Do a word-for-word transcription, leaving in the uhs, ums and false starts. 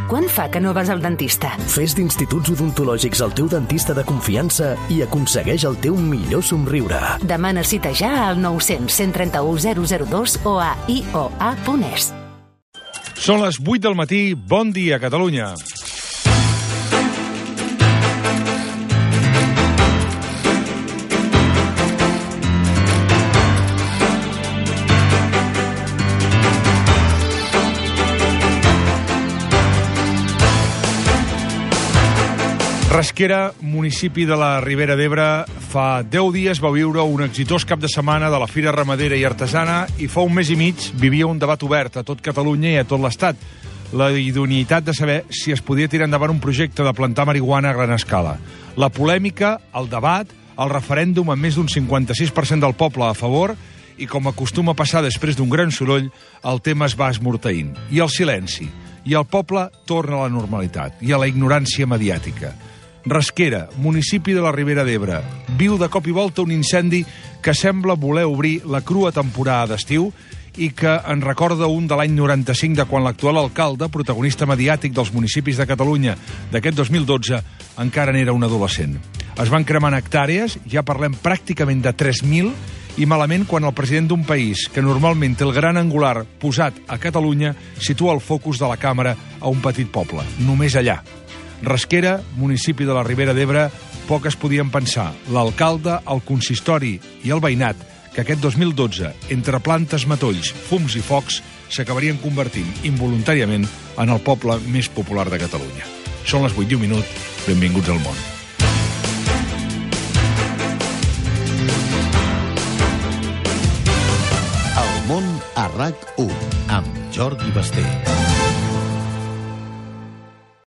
Quant fa que no vas al dentista? Fes d'Instituts Odontològics el teu dentista de confiança i aconsegueix el teu millor somriure. Demana cita ja al nou cents, cent trenta-u, zero zero dos o a i o a punt es. Són les vuit del matí. Bon dia, Catalunya. Rasquera, municipi de la Ribera d'Ebre, fa deu dies va viure un exitós cap de setmana de la Fira Ramadera i Artesana i fa un mes i mig vivia un debat obert a tot Catalunya i a tot l'Estat. La idoneïtat de saber si es podia tirar endavant un projecte de plantar marihuana a gran escala. La polèmica, el debat, el referèndum amb més d'un cinquanta-sis per cent del poble a favor i, com acostuma a passar després d'un gran soroll, el tema es va esmorteint. I el silenci. I el poble torna a la normalitat i a la ignorància mediàtica. Rasquera, municipi de la Ribera d'Ebre, viu de cop i volta un incendi que sembla voler obrir la crua temporada d'estiu i que en recorda un de l'any noranta-cinc de quan l'actual alcalde, protagonista mediàtic dels municipis de Catalunya d'aquest dos mil dotze, encara n'era un adolescent. Es van cremant hectàrees, ja parlem pràcticament de tres mil, i malament quan el president d'un país que normalment té el gran angular posat a Catalunya situa el focus de la càmera a un petit poble, només allà. Rasquera, municipi de la Ribera d'Ebre, poc es podien pensar. L'alcalde, el consistori i el veïnat, que aquest dos mil dotze, entre plantes, matolls, fums i focs, s'acabarien convertint involuntàriament en el poble més popular de Catalunya. Són les vuit i un minut. Benvinguts al món. El món a RAC u, amb Jordi Basté.